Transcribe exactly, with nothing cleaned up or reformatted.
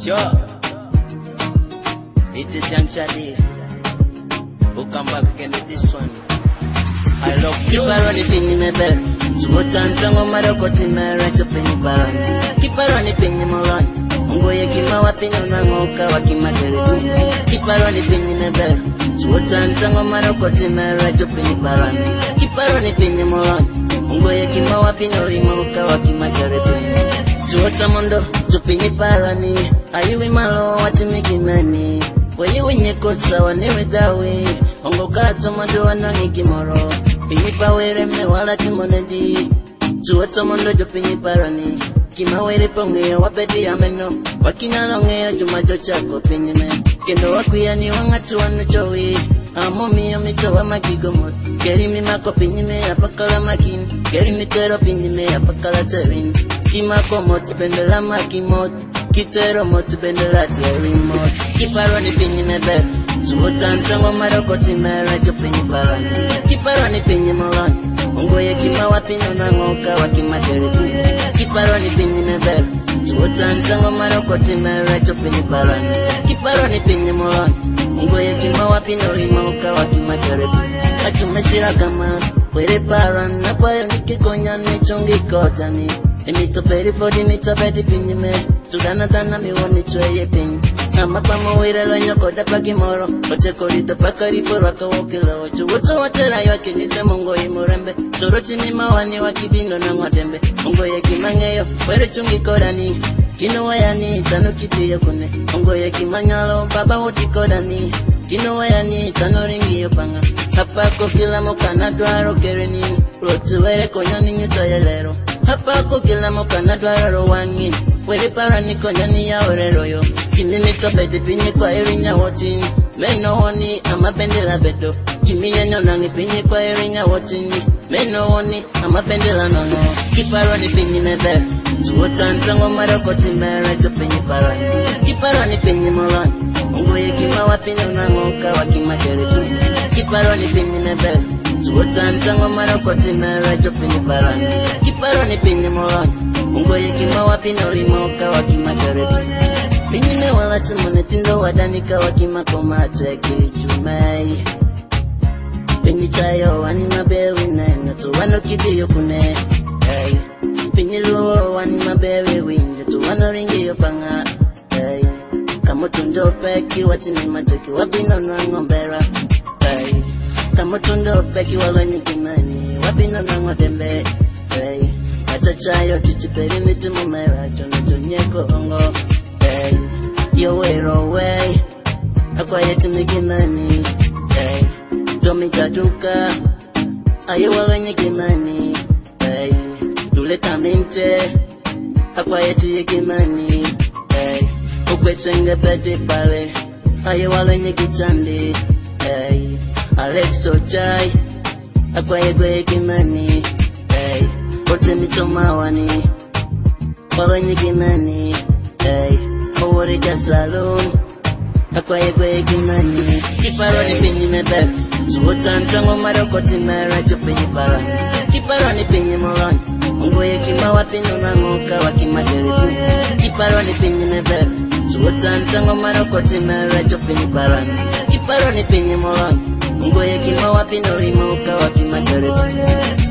Sure. It is Young Shadi. We'll come back again with this one. I love you. Keep a running pin in my bed. Chuotan tango marokoti na racho penny baran. Keep a running pin in my line. Ungoye kima wapino na ngoka wakimageretu. Keep a running pin in my bed. Chuotan tango marokoti na racho penny baran. Keep a running pin in my line. Ungoye kima wapino ngoka wakimageretu. Chuota mondo, chupini parani. Ayuwi malo watimiki nani. Waye wenye kosa wanewe dawe. Ongo gato mado wanangi kimoro. Pinyi pawere me wala timonedi. Chuota mondo chupini parani. Kima were ponge wapedi ameno. Wakina longe jumajo chako pinyi me. Kendo wakuya ni wangatu wanuchowi. Amo miyo mito wa makigomot. Geri mi mako pinyi me apakala makin. Geri mitero pinyi me apakala terin. Kima komot pendela makimot. Kitero mot pendela terimot. Kiparoni pinyi me bed. Chuotan tango marokoti mera jo pinyi parani. Kiparoni pinyi molani. Ungoye kima wapino na ngoka wakimageretu. Kiparoni pinyi me bed. Chuotan tango marokoti mera jo pinyi parani. Kiparoni pinyi molani. Ungoye kima wapino ngoka wakimageretu. Achumechira kama kwere paran na payo nikikonya nichongi kotani. Emito peri fodi mito pedi pinyi me. Tudana dana miwoni chweye pinyi. Ama pamo wira lanyo koda pagimoro. Ote korito pakari por waka wokila ocho. Woto watera yoke nite mongo imurembe. Toroti ni mawani wakibino na mwatembe. Mongo ye kimangeyo, were chungi kodani. Kino wayani, tano kiti yokune. Mongo ye kimanyalo, baba woti kodani. Kino wayani, tano ringi yopanga. Hapa kokila moka na duaro kereni. Roti were konyani nyuta yelero. Hapa kokila moka na duaro wangi. Were parani konyani ya orero yo. Kimi mitopede pinyi kwa erinya wotini. Meno honi ama pendela bedo. Kimi yenyo nangi pinyi kwa erinya wotini. Meno honi ama pendela nono. Kiparoni pinyi mebe. Chuotan tango marokoti mera jo pinyi parani. Kiparoni pinyi molani. Ungoye kima wapino na ngoka wakimageretu. Kiparoni pinyi mebe. Chuotan tango marokoti mera jo pinyi parani. Kiparoni pinyi molani. Ungoye kima wapino rimoka wakimageretu. Pinyi me wala timone tindo wadanika wakimakoma teki chumai. Pinyi chayo wani mabewi nene to wano kidi yokune. Hey. Pinyi luo wani mabewi winjo to wano ringi yopanga. Hey. Kamutundo peki watini mateki wabino na ngombera. Hey. Kamutundo peki walweni kimani wabino na ngodembe. Hey. Ata chayo tichiperi nitimumera chono chonyeko ongo. Hey, yo way, away. Akwayeti mikinani. Hey, domi chaduka. Ayo wawenye kinani. Hey, dule kaminte. Akwayeti yekinani. Hey, ukwesenge pedi pale. Ayo wawenye kichandi. Hey, Alexo chai. Akwayegwe yekinani. Hey, ote mitomawani. Wawenye kinani. Hey, Owori ja salon. Akwaye kwe kinani. Kiparoni pinyi mebe. Chuotan tango marokoti mera jo pinyi parani. Kiparoni pinyi molani. Ungoye kima wapino na ngoka wakimageretu. Kiparoni pinyi mebe. Chuotan tango marokoti mera jo pinyi parani. Kiparoni pinyi molani. Ungoye kima wapino rimoka wakimageretu.